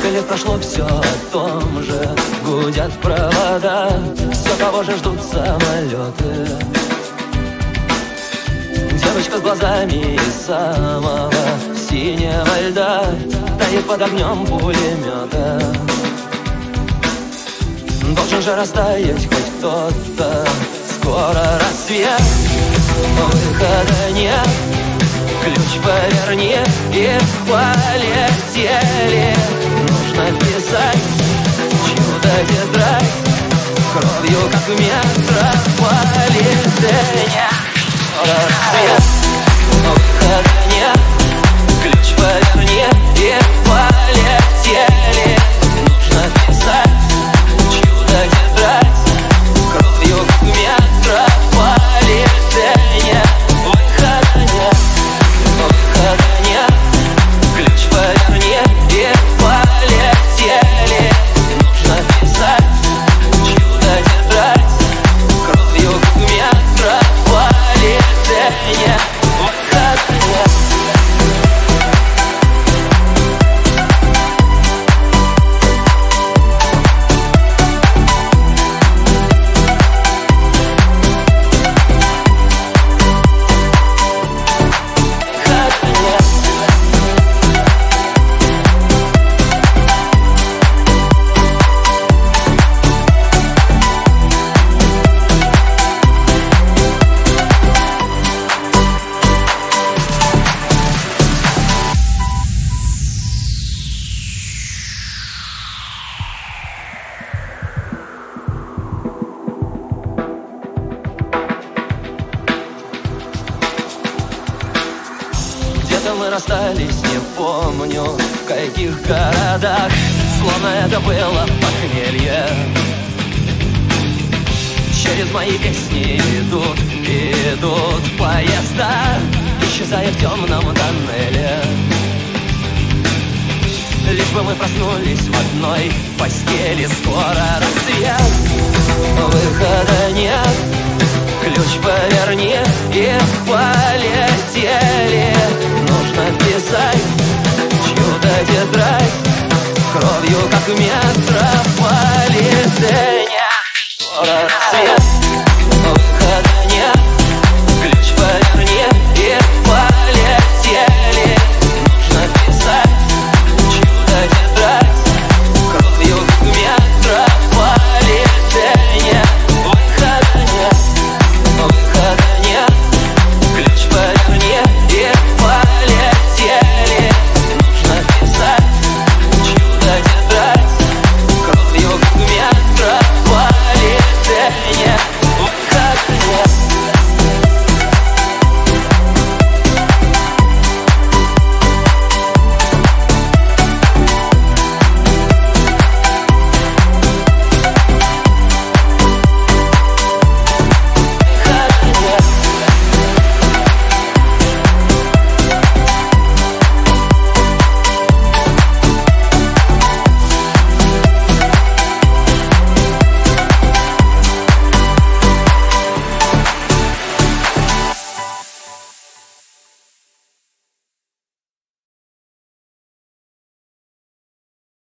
Сколько лет прошло, все о том же. Гудят провода, все того же ждут самолеты. Девочка с глазами из самого синего льда тает под огнем пулемета. Должен же растаять хоть кто-то. Скоро рассвет, выхода нет. Ключ поверни и полетели. Нужно писать чудо-тетрадь кровью, как в метрополитене. Скоро рассвет, выхода нет. Ключ поверни и полетели. Нужно писать чудо-тетрадь кровью, как в метрополитене. Выхода нет, выхода нет. Ключ поверни и полетели. Нужно писать чудо-тетрадь кровью, как в метрополитене. Выхода нет. Где-то мы расстались, не помню в каких городах. Словно это было похмелье. Через мои песни идут, идут поезда, исчезая в темном тоннеле. Лишь бы мы проснулись в одной постели. Скоро рассвет, выхода нет. Ключ поверни и полетели. Нужно писать чудо-тетрадь кровью, как в метро.